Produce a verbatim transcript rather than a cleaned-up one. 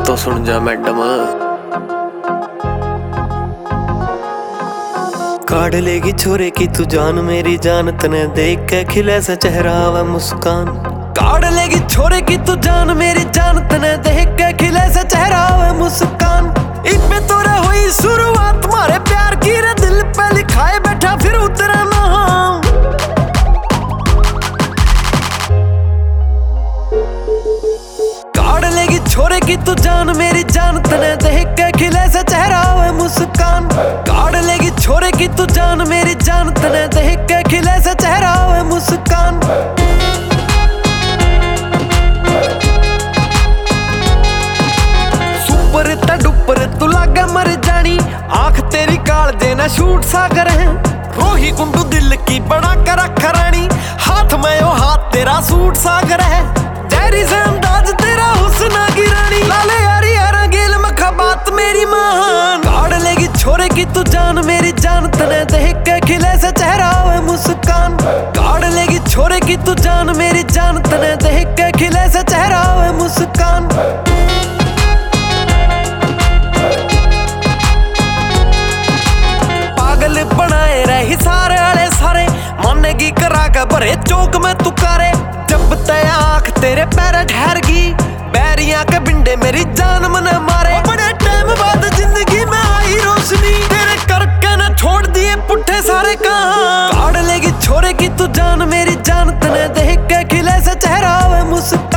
तो सुन जा मैडम, काढ़ लेगी छोरे की तू जान मेरी जान, तने देख के खिले से चेहरा व मुस्कान। काढ़ लेगी छोरे की तू जान मेरी जान, तने देख के खिले से चेहरा व मुस्कान। इनपे तोरे हुई शुरुआत मारे प्यार की रे, दिल पे लिखाए बैठा फिर उतरा ना। काढ़ लेगी छोरे की तू जान मेरी जान, तने देख के खिले से चेहरा व मुस्कान। काढ़ लेगी छोरे की तू जान मेरी जान, तने देख के खिले से चेहरा व मुस्कान। सुपर तडुपर तू लागे मर जानी, आंख तेरी काल देना शूट सागर है। रोही गुंडू दिल की बना कर रख रानी, हाथ में ओ हाथ तेरा सूट सागर है। जहरी से अंदाज तेरा हुस्ना की रानी, लाले यारी यारा गेल मखा बात मेरी मान। काढ़ लेगी छोरे की तू जान मेरी जान, तने देख के खिले से चेहरा व मुस्कान। काढ़ लेगी छोरे की तू जान मेरी जान, तने देख के खिले से चेहरा व मुस्कान। पागल बनाए रही सारे आले सारे, मानेगी करा के भरे चौक में तू करे। जब तय आंख तेरे पैर ठहर गई, बैरियां के बिंडे मेरी जान मन मारे। बड़े टाइम बाद जिंदगी में आई रोशनी, तेरे करके न छोड़ दिए पुट्ठे सारे काम। काढ़ लेगी छोरे की तू जान मेरी जान, तने देख के खिले से चेहरा व मुस्कान।